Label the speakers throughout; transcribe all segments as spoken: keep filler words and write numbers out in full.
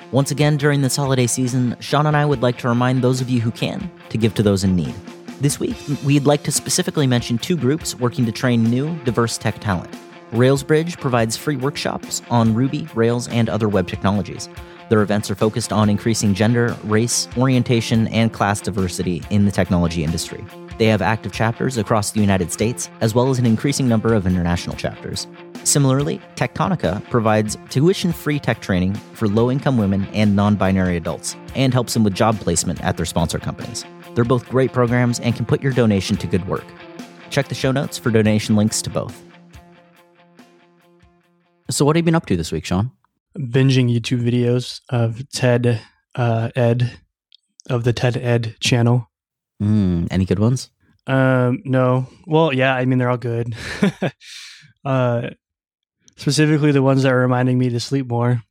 Speaker 1: Once again, during this holiday season, Sean and I would like to remind those of you who can to give to those in need. This week, we'd like to specifically mention two groups working to train new, diverse tech talent. RailsBridge provides free workshops on Ruby, Rails, and other web technologies. Their events are focused on increasing gender, race, orientation, and class diversity in the technology industry. They have active chapters across the United States, as well as an increasing number of international chapters. Similarly, Tectonica provides tuition-free tech training for low-income women and non-binary adults, and helps them with job placement at their sponsor companies. They're both great programs and can put your donation to good work. Check the show notes for donation links to both. So what have you been up to this week, Sean?
Speaker 2: Binging YouTube videos of TED uh, Ed, of the TED Ed channel.
Speaker 1: Mm, any good ones?
Speaker 2: Um, no. Well, yeah, I mean, they're all good. uh, specifically the ones that are reminding me to sleep more.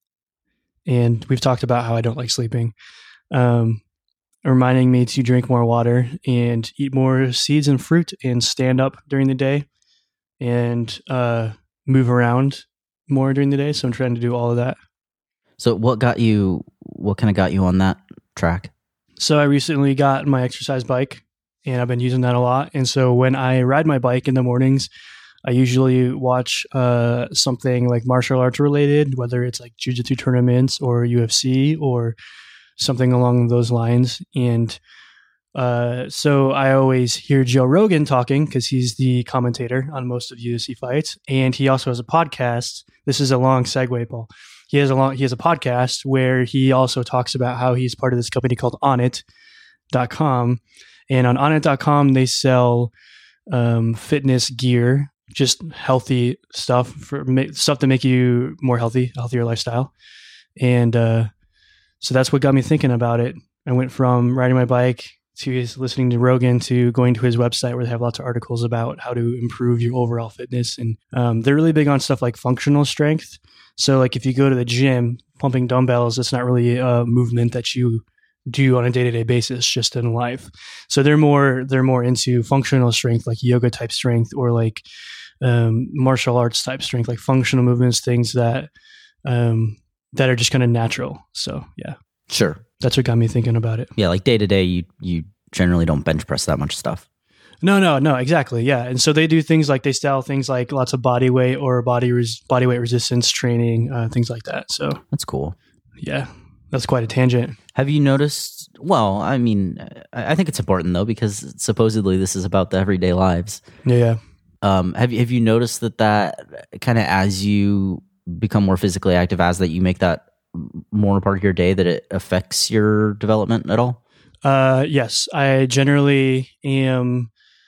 Speaker 2: And we've talked about how I don't like sleeping. Um, reminding me to drink more water and eat more seeds and fruit and stand up during the day and uh, move around more during the day. So I'm trying to do all of that.
Speaker 1: So what got you, what kind of got you on that track?
Speaker 2: So I recently got my exercise bike and I've been using that a lot. And so when I ride my bike in the mornings, I usually watch uh, something like martial arts related, whether it's like jiu-jitsu tournaments or U F C or something along those lines. And uh, so I always hear Joe Rogan talking because he's the commentator on most of U F C fights. And he also has a podcast. This is a long segue, Paul. He has a long, he has a podcast where he also talks about how he's part of this company called Onnit dot com. And on Onnit dot com, they sell um, fitness gear, just healthy stuff for ma- stuff to make you more healthy, healthier lifestyle. And uh, so that's what got me thinking about it. I went from riding my bike to his listening to Rogan to going to his website where they have lots of articles about how to improve your overall fitness. And um, they're really big on stuff like functional strength. So like if you go to the gym, pumping dumbbells, it's not really a movement that you do on a day-to-day basis just in life. So they're more they're more into functional strength, like yoga type strength or like um, martial arts type strength, like functional movements, things that um, that are just kind of natural. So yeah.
Speaker 1: Sure.
Speaker 2: That's what got me thinking about it.
Speaker 1: Yeah, like day to day, you you generally don't bench press that much stuff.
Speaker 2: No, no, no, exactly. Yeah. And so they do things like they style things like lots of body weight or body res- body weight resistance training, uh, things like that. So
Speaker 1: that's cool.
Speaker 2: Yeah, that's quite a tangent.
Speaker 1: Have you noticed? Well, I mean, I think it's important though, because supposedly this is about the everyday lives.
Speaker 2: Yeah. yeah.
Speaker 1: Um, have you have you noticed that that kind of as you become more physically active, as that you make that more part of your day, that it affects your development at all?
Speaker 2: Uh, yes, I generally am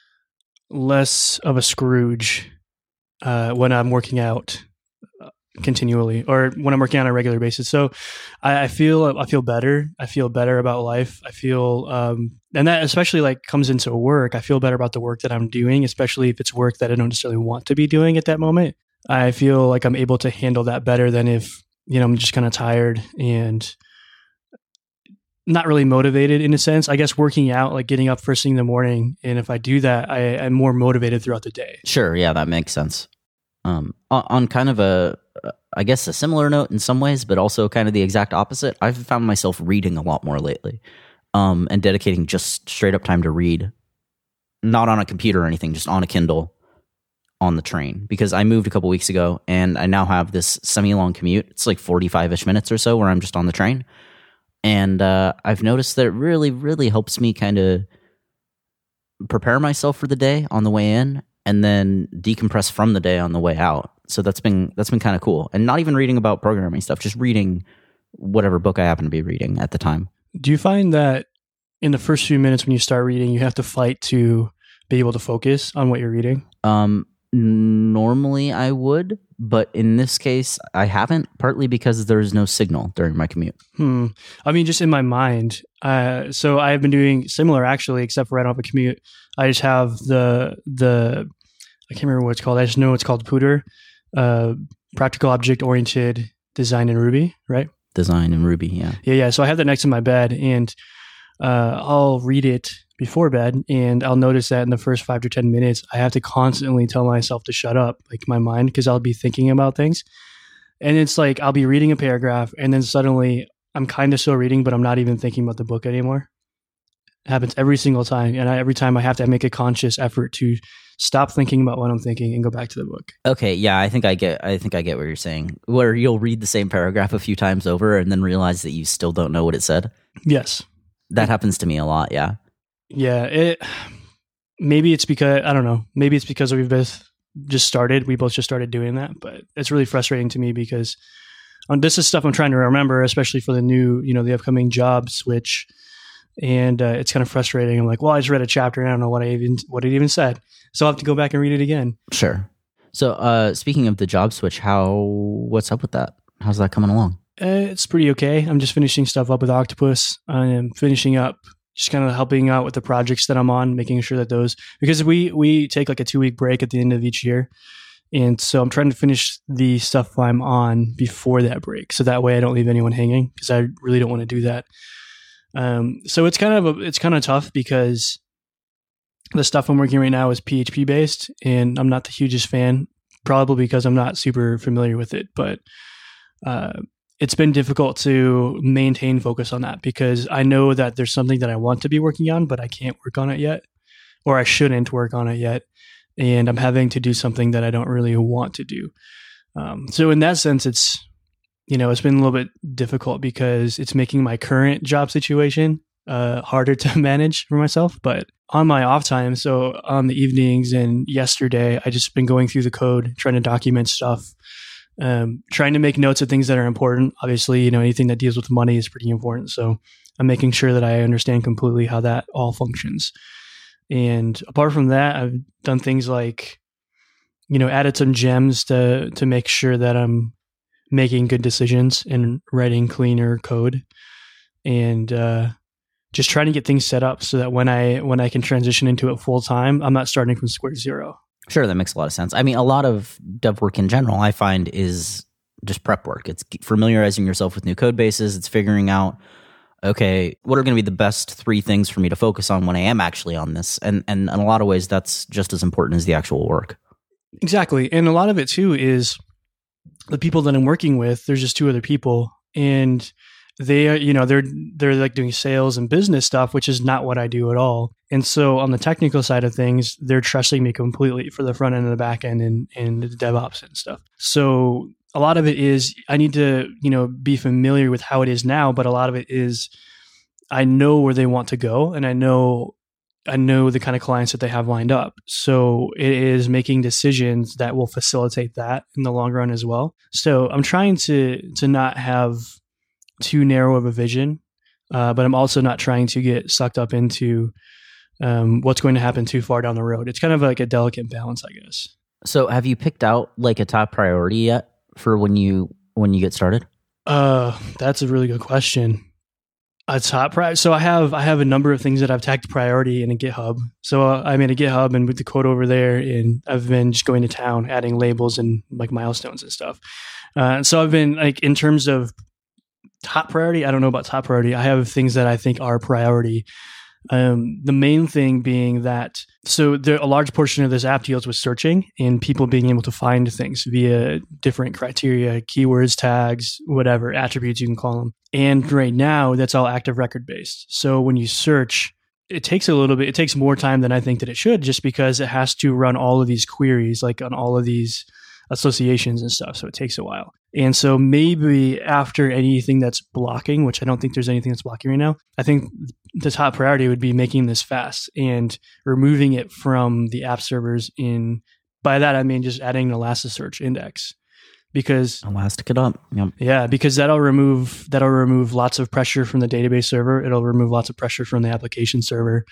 Speaker 2: less of a Scrooge uh, when I'm working out continually, or when I'm working on a regular basis. So I, I feel I feel better. I feel better about life. I feel, um, and that especially like comes into work. I feel better about the work that I'm doing, especially if it's work that I don't necessarily want to be doing at that moment. I feel like I'm able to handle that better than if, you know, I'm just kind of tired and not really motivated in a sense. I guess working out, like getting up first thing in the morning. And if I do that, I, I'm more motivated throughout the day.
Speaker 1: Sure. Yeah, that makes sense. Um, on, on kind of a, I guess a similar note in some ways, but also kind of the exact opposite. I've found myself reading a lot more lately, um, and dedicating just straight up time to read, not on a computer or anything, just on a Kindle on the train, because I moved a couple weeks ago and I now have this semi-long commute. It's like forty-five-ish minutes or so where I'm just on the train. And uh, I've noticed that it really, really helps me kind of prepare myself for the day on the way in and then decompress from the day on the way out. So that's been that's been kind of cool. And not even reading about programming stuff, just reading whatever book I happen to be reading at the time.
Speaker 2: Do you find that in the first few minutes when you start reading, you have to fight to be able to focus on what you're reading?
Speaker 1: Um, normally I would, but in this case, I haven't, partly because there's no signal during my commute.
Speaker 2: Hmm. I mean, just in my mind. Uh, so I've been doing similar, actually, except for I don't have a commute. I just have the, the I can't remember what it's called. I just know it's called Pooter, uh, Practical Object Oriented Design in Ruby, right?
Speaker 1: Design in Ruby, yeah.
Speaker 2: Yeah, yeah. So I have that next to my bed, and uh, I'll read it before bed, and I'll notice that in the first five to ten minutes, I have to constantly tell myself to shut up, like my mind, because I'll be thinking about things. And it's like I'll be reading a paragraph and then suddenly I'm kind of still reading, but I'm not even thinking about the book anymore. It happens every single time. And I, every time I have to make a conscious effort to stop thinking about what I'm thinking and go back to the book.
Speaker 1: Okay, yeah, I think I get I think I get what you're saying. Where you'll read the same paragraph a few times over and then realize that you still don't know what it said.
Speaker 2: Yes.
Speaker 1: That happens to me a lot, yeah.
Speaker 2: Yeah, it maybe it's because I don't know. Maybe it's because we've both just started. We both just started doing that, but it's really frustrating to me because um, this is stuff I'm trying to remember, especially for the new, you know, the upcoming job switch. And uh, it's kind of frustrating. I'm like, well, I just read a chapter and I don't know what I even what it even said, so I'll have to go back and read it again.
Speaker 1: Sure. So, uh, speaking of the job switch, how what's up with that? How's that coming along?
Speaker 2: Uh, it's pretty okay. I'm just finishing stuff up with Octopus. I'm finishing up, just kind of helping out with the projects that I'm on, making sure that those because we we take like a two week break at the end of each year, and so I'm trying to finish the stuff I'm on before that break, so that way I don't leave anyone hanging because I really don't want to do that. Um, so it's kind of a, it's kind of tough because the stuff I'm working right now is P H P based, and I'm not the hugest fan, probably because I'm not super familiar with it. But uh, it's been difficult to maintain focus on that because I know that there's something that I want to be working on, but I can't work on it yet, or I shouldn't work on it yet, and I'm having to do something that I don't really want to do. Um, so in that sense, it's you know, it's been a little bit difficult because it's making my current job situation uh, harder to manage for myself. But on my off time, so on the evenings and yesterday, I just been going through the code, trying to document stuff, um, trying to make notes of things that are important. Obviously, you know, anything that deals with money is pretty important. So I'm making sure that I understand completely how that all functions. And apart from that, I've done things like, you know, added some gems to to make sure that I'm making good decisions and writing cleaner code, and uh, just trying to get things set up so that when I when I can transition into it full time, I'm not starting from square zero.
Speaker 1: Sure, that makes a lot of sense. I mean, a lot of dev work in general, I find, is just prep work. It's familiarizing yourself with new code bases. It's figuring out, okay, what are going to be the best three things for me to focus on when I am actually on this? And, and in a lot of ways, that's just as important as the actual work.
Speaker 2: Exactly. And a lot of it, too, is the people that I'm working with, there's just two other people, and they are, you know, they're, they're like doing sales and business stuff, which is not what I do at all. And so on the technical side of things, they're trusting me completely for the front end and the back end and, and the DevOps and stuff. So a lot of it is I need to, you know, be familiar with how it is now, but a lot of it is I know where they want to go, and I know I know the kind of clients that they have lined up. So it is making decisions that will facilitate that in the long run as well. So I'm trying to to not have too narrow of a vision, uh, but I'm also not trying to get sucked up into um, what's going to happen too far down the road. It's kind of like a delicate balance, I guess.
Speaker 1: So have you picked out like a top priority yet for when you when you get started?
Speaker 2: Uh, that's a really good question. A top priority. So I have I have a number of things that I've tagged priority in a GitHub. So uh, I made a GitHub and with the code over there, and I've been just going to town, adding labels and like milestones and stuff. Uh, so I've been like in terms of top priority. I don't know about top priority. I have things that I think are priority. Um, the main thing being that, so there, a large portion of this app deals with searching and people being able to find things via different criteria, keywords, tags, whatever, attributes you can call them. And right now, that's all active record based. So when you search, it takes a little bit, it takes more time than I think that it should, just because it has to run all of these queries, like on all of these associations and stuff. So it takes a while. And so maybe after anything that's blocking, which I don't think there's anything that's blocking right now, I think the top priority would be making this fast and removing it from the app servers. In by that, I mean just adding an Elasticsearch index. Because
Speaker 1: Elastic it up. Yep.
Speaker 2: Yeah, because that'll remove that'll remove lots of pressure from the database server. It'll remove lots of pressure from the application server.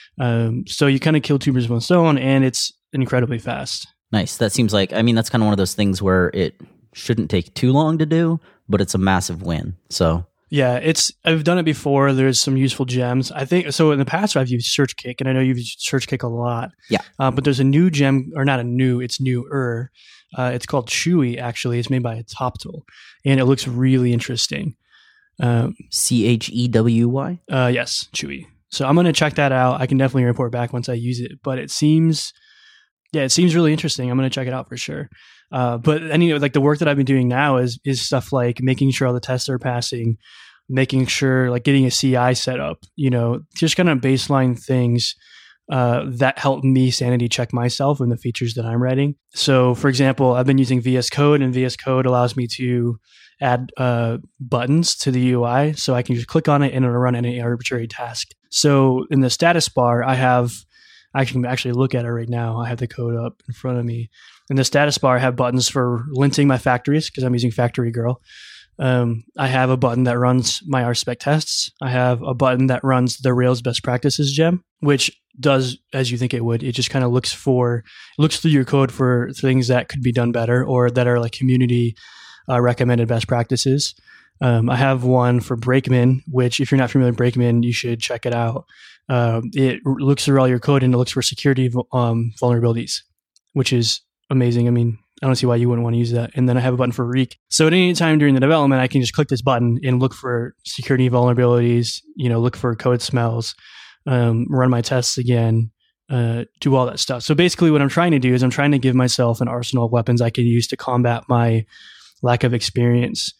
Speaker 2: Um, so you kind of kill two birds with one stone, and it's incredibly fast.
Speaker 1: Nice. That seems like, I mean, that's kind of one of those things where it shouldn't take too long to do, but it's a massive win. So
Speaker 2: yeah, it's I've done it before. There's some useful gems. I think so. In the past, I've used SearchKick, and I know you've used SearchKick a lot.
Speaker 1: Yeah.
Speaker 2: Uh, but there's a new gem, or not a new, it's newer. Uh, it's called Chewy, actually. It's made by TopTool, and it looks really interesting. Um,
Speaker 1: C H E W Y?
Speaker 2: Uh, yes, Chewy. So I'm going to check that out. I can definitely report back once I use it, but it seems, yeah, it seems really interesting. I'm going to check it out for sure. Uh, but anyway, like the work that I've been doing now is is stuff like making sure all the tests are passing, making sure like getting a C I set up, you know, just kind of baseline things uh, that help me sanity check myself and the features that I'm writing. So for example, I've been using V S Code, and V S Code allows me to add uh, buttons to the U I. So I can just click on it and it'll run any arbitrary task. So in the status bar, I have, I can actually look at it right now. I have the code up in front of me. In the status bar, I have buttons for linting my factories because I'm using Factory Girl. Um, I have a button that runs my R spec tests. I have a button that runs the Rails best practices gem, which does as you think it would. It just kind of looks for, looks through your code for things that could be done better or that are like community uh, recommended best practices. Um, I have one for Brakeman, which if you're not familiar with Brakeman, you should check it out. Um, it r- looks through all your code and it looks for security um, vulnerabilities, which is amazing. I mean, I don't see why you wouldn't want to use that. And then I have a button for Reek. So at any time during the development, I can just click this button and look for security vulnerabilities, you know, look for code smells, um, run my tests again, uh, do all that stuff. So basically what I'm trying to do is I'm trying to give myself an arsenal of weapons I can use to combat my lack of experience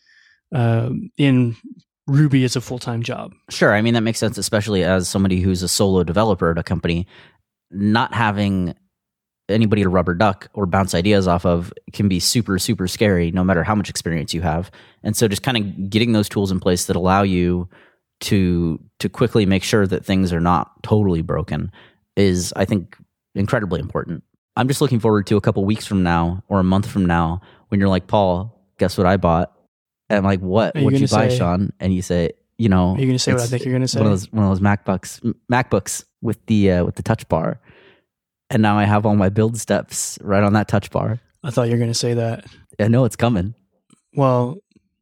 Speaker 2: um, in Ruby as a full-time job.
Speaker 1: Sure. I mean, that makes sense, especially as somebody who's a solo developer at a company. Not having anybody to rubber duck or bounce ideas off of can be super, super scary, no matter how much experience you have. And so just kind of getting those tools in place that allow you to to quickly make sure that things are not totally broken is, I think, incredibly important. I'm just looking forward to a couple weeks from now or a month from now when you're like, Paul, guess what I bought? And I'm like, what? What'd you buy, say, Sean? And you say, you know,
Speaker 2: are you going to say what I think you're going to say?
Speaker 1: One of those, one of those MacBooks, MacBooks with the uh, with the touch bar. And now I have all my build steps right on that touch bar.
Speaker 2: I thought you were going to say that.
Speaker 1: I know it's coming.
Speaker 2: Well,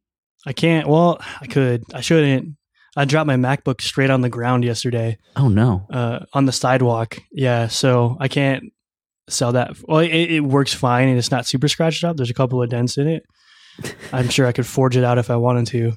Speaker 2: I can't. Well, I could. I shouldn't. I dropped my MacBook straight on the ground yesterday.
Speaker 1: Oh, no.
Speaker 2: Uh, on the sidewalk. Yeah, so I can't sell that. Well, it, it works fine, and it's not super scratched up. There's a couple of dents in it. I'm sure I could forge it out if I wanted to.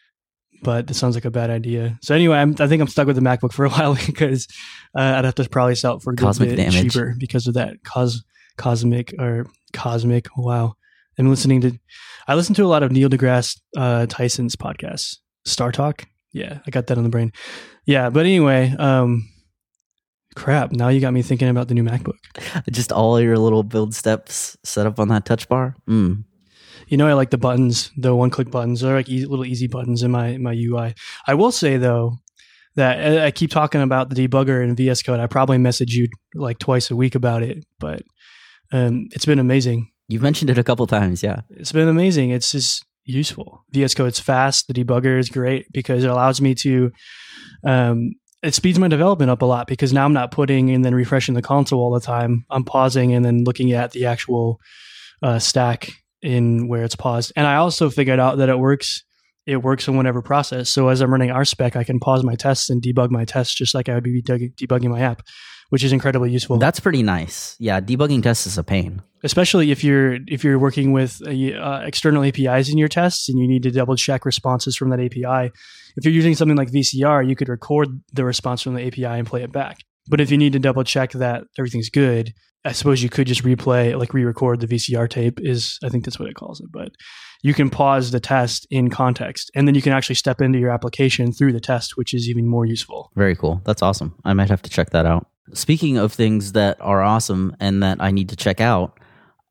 Speaker 2: But this sounds like a bad idea. So anyway, I'm, I think I'm stuck with the MacBook for a while because uh, I'd have to probably sell it for a good
Speaker 1: cosmic
Speaker 2: bit
Speaker 1: damage.
Speaker 2: cheaper because of that cos cosmic or cosmic. Wow. I'm listening to, I listen to a lot of Neil deGrasse uh, Tyson's podcasts. Star Talk. Yeah, I got that on the brain. Yeah, but anyway, um, crap. Now you got me thinking about the new MacBook.
Speaker 1: Just all your little build steps set up on that touch bar. Mm.
Speaker 2: You know, I like the buttons, the one-click buttons. They're like easy, little easy buttons in my, my U I. I will say, though, that I keep talking about the debugger in V S Code. I probably message you like twice a week about it, but um, it's been amazing.
Speaker 1: You've mentioned it a couple times, yeah.
Speaker 2: It's been amazing. It's just useful. V S Code's fast. The debugger is great because it allows me to... Um, it speeds my development up a lot because now I'm not putting and then refreshing the console all the time. I'm pausing and then looking at the actual uh, stack in where it's paused. And I also figured out that it works it works in whatever process. So as I'm running R spec, I can pause my tests and debug my tests just like I would be deg- debugging my app, which is incredibly useful.
Speaker 1: That's pretty nice. Yeah, debugging tests is a pain.
Speaker 2: Especially if you're if you're working with uh, external A P Is in your tests and you need to double check responses from that A P I. If you're using something like V C R, you could record the response from the A P I and play it back. But if you need to double check that everything's good, I suppose you could just replay, like re-record the V C R tape is, I think that's what it calls it. But you can pause the test in context, and then you can actually step into your application through the test, which is even more useful.
Speaker 1: Very cool. That's awesome. I might have to check that out. Speaking of things that are awesome and that I need to check out,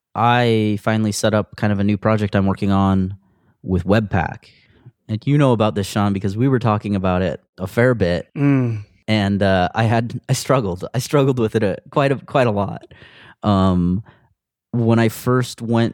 Speaker 1: I finally set up kind of a new project I'm working on with Webpack. And you know about this, Sean, because we were talking about it a fair bit.
Speaker 2: Mm.
Speaker 1: And uh, I had I struggled. I struggled with it a, quite a quite a lot. Um, when I first went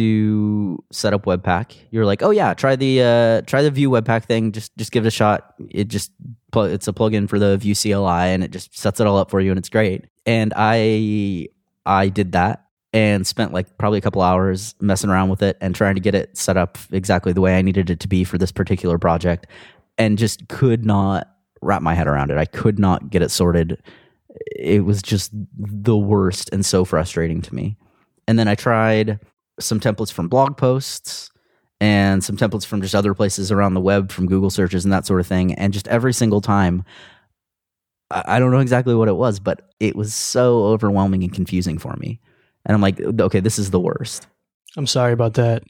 Speaker 1: to set up Webpack, you were like, "Oh yeah, try the uh, try the Vue Webpack thing. Just just give it a shot. It just it's a plugin for the Vue C L I, and it just sets it all up for you, and it's great." And I I did that and spent like probably a couple hours messing around with it and trying to get it set up exactly the way I needed it to be for this particular project, and just could not wrap my head around it. I could not get it sorted. It was just the worst and so frustrating to me. And then I tried some templates from blog posts and some templates from just other places around the web, from Google searches and that sort of thing. And just every single time, I don't know exactly what it was, but it was so overwhelming and confusing for me. And I'm like, okay, this is the worst.
Speaker 2: I'm sorry about that.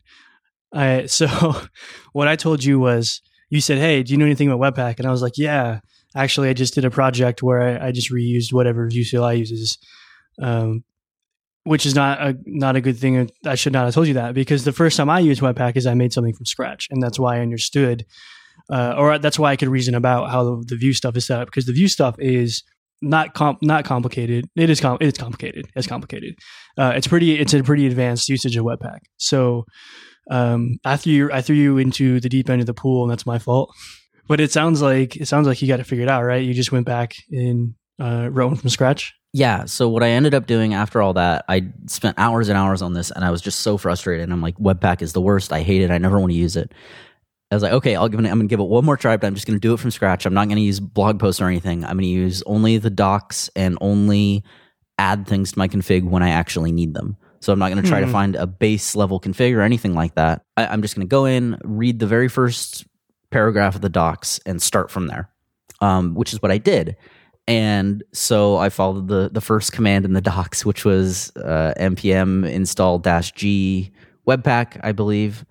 Speaker 2: I so what I told you was, you said, hey, do you know anything about Webpack? And I was like, yeah, actually, I just did a project where I, I just reused whatever Vue C L I uses, um, which is not a not a good thing. I should not have told you that, because the first time I used Webpack is I made something from scratch, and that's why I understood, uh, or that's why I could reason about how the, the Vue stuff is set up, because the Vue stuff is not com- not complicated. It is com- it's complicated. It's complicated. Uh, it's pretty. It's a pretty advanced usage of Webpack. So. Um, I threw you, I threw you into the deep end of the pool, and that's my fault. But it sounds like it sounds like you got it figured out, right? You just went back and uh, wrote one from scratch.
Speaker 1: Yeah. So what I ended up doing after all that, I spent hours and hours on this, and I was just so frustrated. And I'm like, Webpack is the worst. I hate it. I never want to use it. I was like, okay, I'll give it. I'm going to give it one more try, but I'm just going to do it from scratch. I'm not going to use blog posts or anything. I'm going to use only the docs and only add things to my config when I actually need them. So I'm not going to try mm. to find a base level config or anything like that. I, I'm just going to go in, read the very first paragraph of the docs, and start from there, um, which is what I did. And so I followed the the first command in the docs, which was uh, npm install dash g webpack, I believe.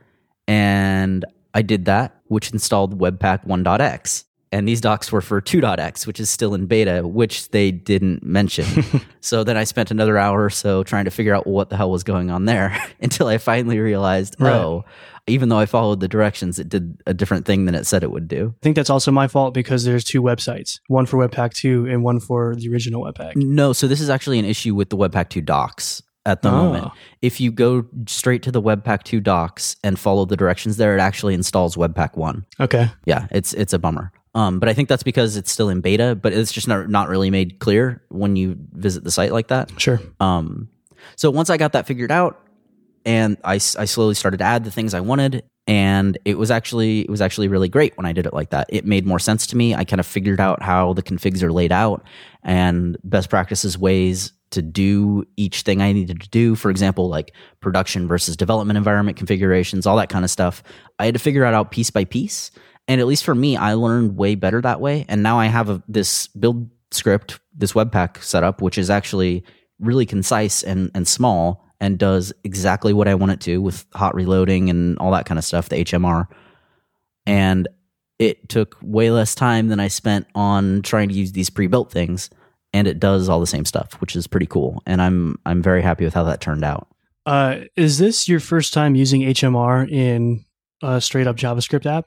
Speaker 1: And I did that, which installed webpack one dot x. And these docs were for two dot x, which is still in beta, which they didn't mention. So then I spent another hour or so trying to figure out what the hell was going on there until I finally realized, right. oh, even though I followed the directions, it did a different thing than it said it would do.
Speaker 2: I think that's also my fault, because there's two websites, one for Webpack two and one for the original Webpack.
Speaker 1: No, so this is actually an issue with the Webpack two docs at the oh. moment. If you go straight to the Webpack two docs and follow the directions there, it actually installs Webpack one.
Speaker 2: Okay.
Speaker 1: Yeah, it's it's a bummer. Um, but I think that's because it's still in beta, but it's just not, not really made clear when you visit the site like that.
Speaker 2: Sure.
Speaker 1: Um, so once I got that figured out, and I, I slowly started to add the things I wanted, and it was actually it was actually really great when I did it like that. It made more sense to me. I kind of figured out how the configs are laid out and best practices ways to do each thing I needed to do. For example, like production versus development environment configurations, all that kind of stuff. I had to figure it out piece by piece. And at least for me, I learned way better that way. And now I have a, this build script, this Webpack setup, which is actually really concise and, and small, and does exactly what I want it to with hot reloading and all that kind of stuff, the H M R. And it took way less time than I spent on trying to use these pre-built things. And it does all the same stuff, which is pretty cool. And I'm I'm very happy with how that turned out.
Speaker 2: Uh, is this your first time using H M R in a straight up JavaScript app?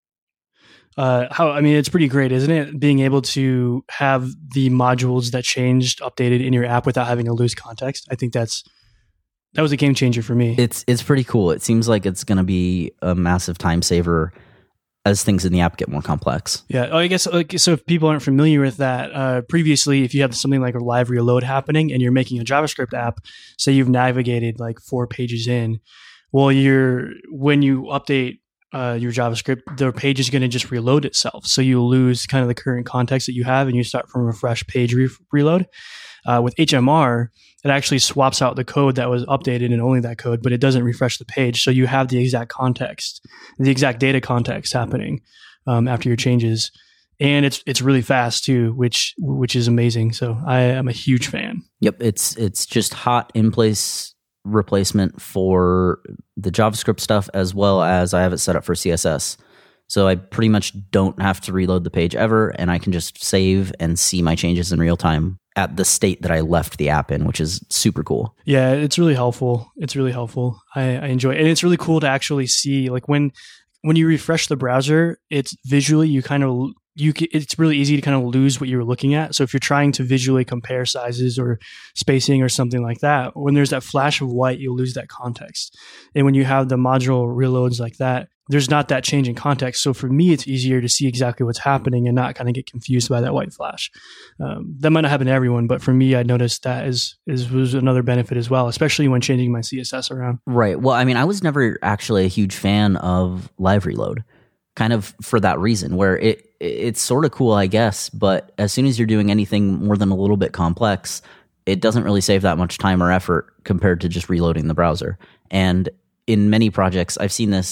Speaker 2: Uh, how I mean, it's pretty great, isn't it? Being able to have the modules that changed updated in your app without having to lose context. I think that's that was a game changer for me.
Speaker 1: It's it's pretty cool. It seems like it's going to be a massive time saver as things in the app get more complex.
Speaker 2: Yeah. Oh, I guess like, so if people aren't familiar with that, uh, previously, if you have something like a live reload happening and you're making a JavaScript app, say you've navigated like four pages in, well, you're when you update Uh, your JavaScript, the page is going to just reload itself. So you lose kind of the current context that you have, and you start from a fresh page re- reload. Uh, with H M R, it actually swaps out the code that was updated and only that code, but it doesn't refresh the page. So you have the exact context, the exact data context happening um, after your changes. And it's it's really fast too, which which is amazing. So I am a huge fan.
Speaker 1: Yep, it's it's just hot in place replacement for the JavaScript stuff, as well as I have it set up for C S S. So I pretty much don't have to reload the page ever, and I can just save and see my changes in real time at the state that I left the app in, which is super cool.
Speaker 2: Yeah, it's really helpful. It's really helpful. I, I enjoy it. And it's really cool to actually see, like when when you refresh the browser, it's visually, you kind of you it's really easy to kind of lose what you're looking at. So if you're trying to visually compare sizes or spacing or something like that, when there's that flash of white, you'll lose that context. And when you have the module reloads like that, there's not that change in context. So for me, it's easier to see exactly what's happening and not kind of get confused by that white flash. Um, that might not happen to everyone, but for me, I noticed that is, is was another benefit as well, especially when changing my C S S around.
Speaker 1: Right. Well, I mean, I was never actually a huge fan of live reload, kind of for that reason, where it it's sort of cool, I guess, but as soon as you're doing anything more than a little bit complex, it doesn't really save that much time or effort compared to just reloading the browser. And in many projects, I've seen this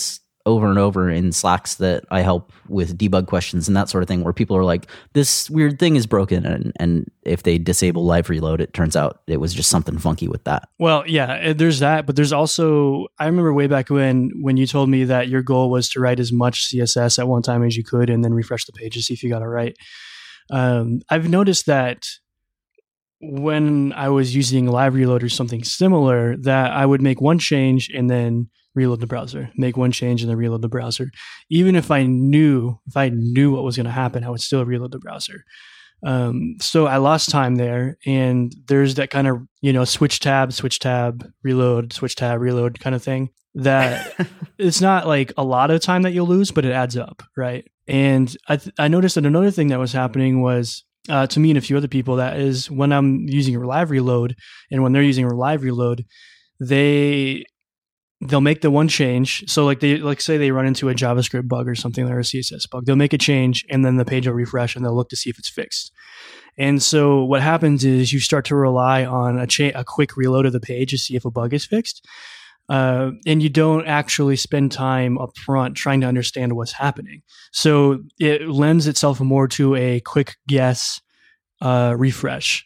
Speaker 1: over and over in Slacks that I help with debug questions and that sort of thing, where people are like, this weird thing is broken. And, and if they disable live reload, it turns out it was just something funky with that.
Speaker 2: Well, yeah, there's that. But there's also, I remember way back when, when you told me that your goal was to write as much C S S at one time as you could and then refresh the page to see if you got it right. Um, I've noticed that when I was using live reload or something similar, that I would make one change and then reload the browser, make one change and then reload the browser. Even if I knew, if I knew what was going to happen, I would still reload the browser. Um, so I lost time there, and there's that kind of, you know, switch tab, switch tab, reload, switch tab, reload kind of thing that it's not like a lot of time that you'll lose, but it adds up. Right. And I, th- I noticed that another thing that was happening was, Uh, to me and a few other people, that is when I'm using a live reload and when they're using a live reload, they they'll make the one change. So like they like say they run into a JavaScript bug or something, or a C S S bug, they'll make a change and then the page will refresh and they'll look to see if it's fixed. And so what happens is you start to rely on a cha- a quick reload of the page to see if a bug is fixed. Uh, and you don't actually spend time up front trying to understand what's happening. So it lends itself more to a quick guess, uh, refresh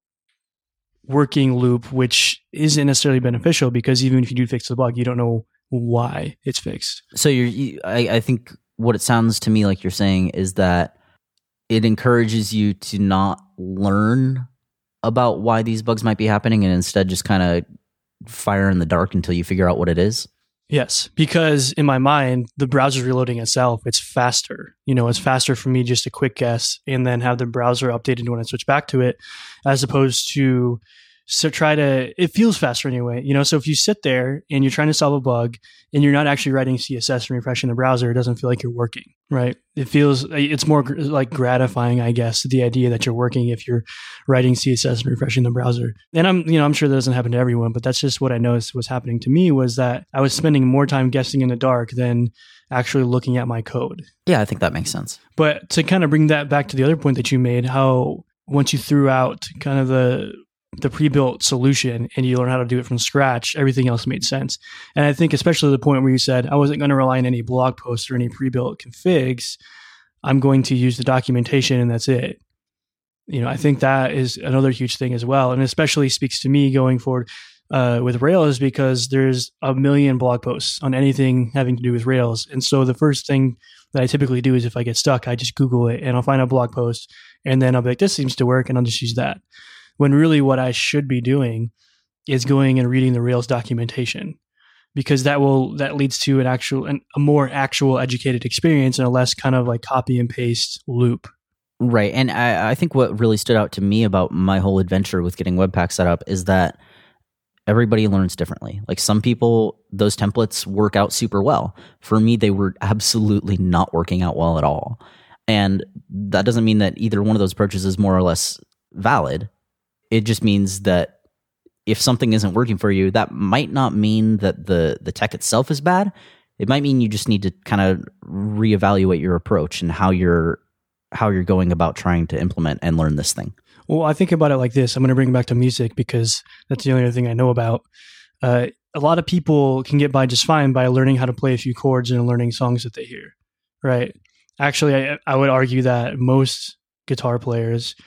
Speaker 2: working loop, which isn't necessarily beneficial because even if you do fix the bug, you don't know why it's fixed.
Speaker 1: So you're, you, I, I think what it sounds to me like you're saying is that it encourages you to not learn about why these bugs might be happening and instead just kind of fire in the dark until you figure out what it is?
Speaker 2: Yes, because in my mind, the browser's reloading itself. It's faster. You know, it's faster for me just a quick guess and then have the browser updated when I switch back to it, as opposed to so try to, it feels faster anyway. You know, so if you sit there and you're trying to solve a bug and you're not actually writing C S S and refreshing the browser, it doesn't feel like you're working, right? It feels, it's more gr- like gratifying, I guess, the idea that you're working if you're writing C S S and refreshing the browser. And I'm, you know, I'm sure that doesn't happen to everyone, but that's just what I noticed was happening to me, was that I was spending more time guessing in the dark than actually looking at my code.
Speaker 1: Yeah, I think that makes sense.
Speaker 2: But to kind of bring that back to the other point that you made, how once you threw out kind of the the pre-built solution and you learn how to do it from scratch, everything else made sense. And I think especially the point where you said, I wasn't going to rely on any blog posts or any pre-built configs. I'm going to use the documentation and that's it. You know, I think that is another huge thing as well. And especially speaks to me going forward uh, with Rails, because there's a million blog posts on anything having to do with Rails. And so the first thing that I typically do is if I get stuck, I just Google it and I'll find a blog post and then I'll be like, this seems to work, and I'll just use that. When really what I should be doing is going and reading the Rails documentation, because that will, that leads to an actual, an, a more actual educated experience and a less kind of like copy and paste loop.
Speaker 1: Right. And I, I think what really stood out to me about my whole adventure with getting Webpack set up is that everybody learns differently. Like some people, those templates work out super well. For me, they were absolutely not working out well at all. And that doesn't mean that either one of those approaches is more or less valid. It just means that if something isn't working for you, that might not mean that the, the tech itself is bad. It might mean you just need to kind of reevaluate your approach and how you're how you're going about trying to implement and learn this thing.
Speaker 2: Well, I think about it like this. I'm going to bring it back to music because that's the only other thing I know about. Uh, a lot of people can get by just fine by learning how to play a few chords and learning songs that they hear, right? Actually, I, I would argue that most guitar players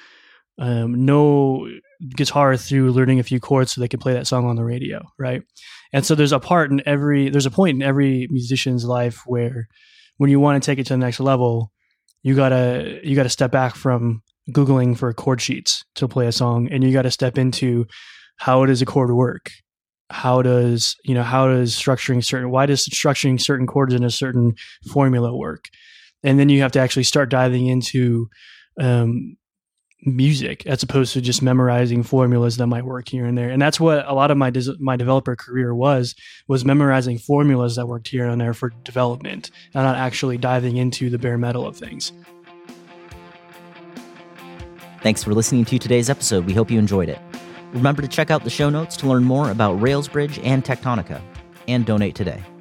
Speaker 2: um, know guitar through learning a few chords so they can play that song on the radio, right? And so there's a part in every, there's a point in every musician's life where when you want to take it to the next level, you gotta, you gotta step back from Googling for chord sheets to play a song, and you got to step into how does a chord work? How does, you know, how does structuring certain, why does structuring certain chords in a certain formula work? And then you have to actually start diving into um, music as opposed to just memorizing formulas that might work here and there. And that's what a lot of my des- my developer career was, was memorizing formulas that worked here and there for development and not actually diving into the bare metal of things.
Speaker 1: Thanks for listening to today's episode. We hope you enjoyed it. Remember to check out the show notes to learn more about Railsbridge and Tectonica, and donate today.